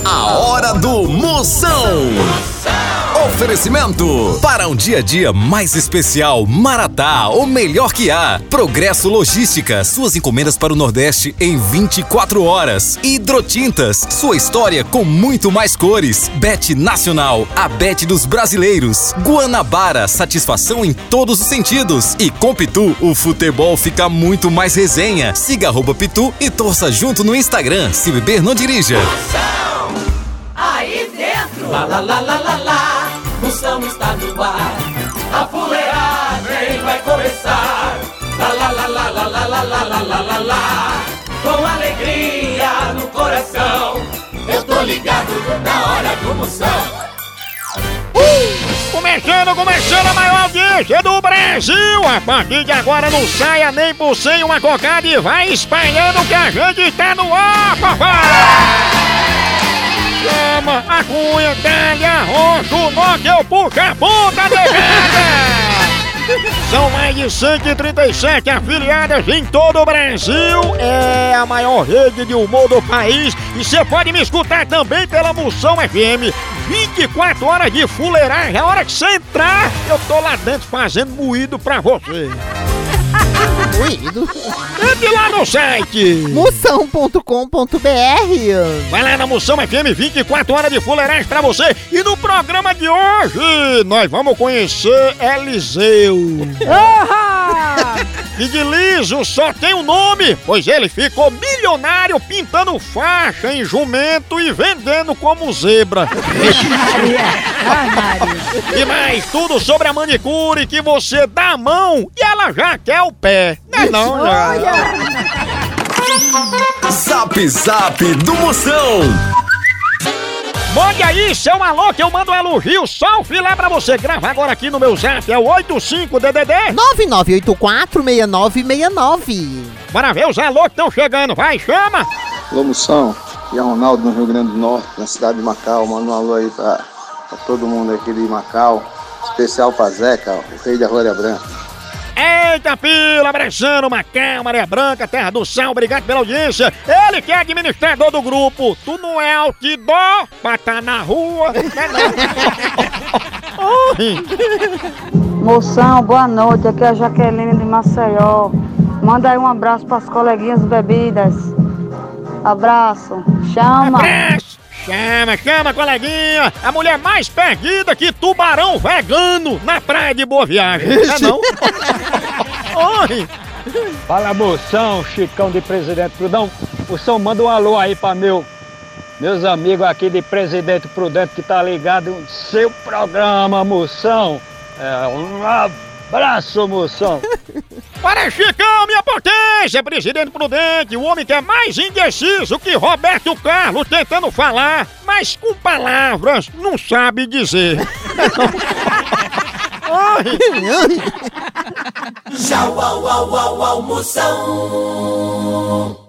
A hora do Moção. Oferecimento. Para um dia a dia mais especial, Maratá, o melhor que há. Progresso Logística, suas encomendas para o Nordeste em 24 horas. Hidrotintas, sua história com muito mais cores. Bet Nacional, a Bet dos brasileiros. Guanabara, satisfação em todos os sentidos. E com Pitu, o futebol fica muito mais resenha. Siga @Pitu e torça junto no Instagram. Se beber, não dirija. Moção, aí dentro. Lá, lá, lá, lá, lá, lá. Moção está no ar. A fuleagem vai começar. Lá, lá, lá, lá, lá, lá, lá, lá, lá, lá, lá, lá. Com alegria no coração. Eu tô ligado na hora do Moção. Começando a maior audiência do Brasil! A partir de agora não saia nem por sem uma cocada e vai espalhando que a gente tá no ar, papai! Chama a cunha, dá-lhe arrocha o nó que eu puxo a ponta negada! São mais de 137 afiliadas em todo o Brasil. É a maior rede de humor do país. E você pode me escutar também pela Moção FM. 24 horas de fuleiragem. A hora que você entrar, eu tô lá dentro fazendo moído pra você. Moído? Entre lá no site moção.com.br. Vai lá na Moção FM, 24 horas de fuleiragem pra você. E no programa de hoje, nós vamos conhecer Eliseu. E de liso só tem um nome, pois ele ficou milionário pintando faixa em jumento e vendendo como zebra. E mais tudo sobre a manicure que você dá a mão e ela já quer o pé. Não, Zap Zap do Moção. Mande aí seu alô que eu mando um elogio, só o filé pra você. Grava agora aqui no meu zap, é o 85DDD 99846969. Bora ver os alô que estão chegando, vai, chama! Alô, Moção, aqui é Ronaldo no Rio Grande do Norte, na cidade de Macau. Manda um alô aí pra todo mundo aqui de Macau, especial pra Zeca, o rei da Glória Branca. Eita pila, abraçando Macau, Maria Branca, Terra do Sal, obrigado pela audiência. Ele que é administrador do grupo. Tu não é outdoor pra tá na rua, né não? Moção, boa noite, aqui é a Jaqueline de Maceió. Manda aí um abraço pras coleguinhas bebidas. Abraço, chama. Abraço. Chama, coleguinha! A mulher mais perdida que tubarão vegano na praia de Boa Viagem. É não? Oi! Fala, Moção, Chicão de Presidente Prudão. Moção, manda um alô aí pra meus amigos aqui de Presidente Prudente que tá ligado no seu programa, Moção. Um abraço, Moção. Para Chicão, minha potência, Presidente Prudente, o homem que é mais indeciso que Roberto Carlos tentando falar, mas com palavras não sabe dizer. Tchau, au, au, au, au, Moção.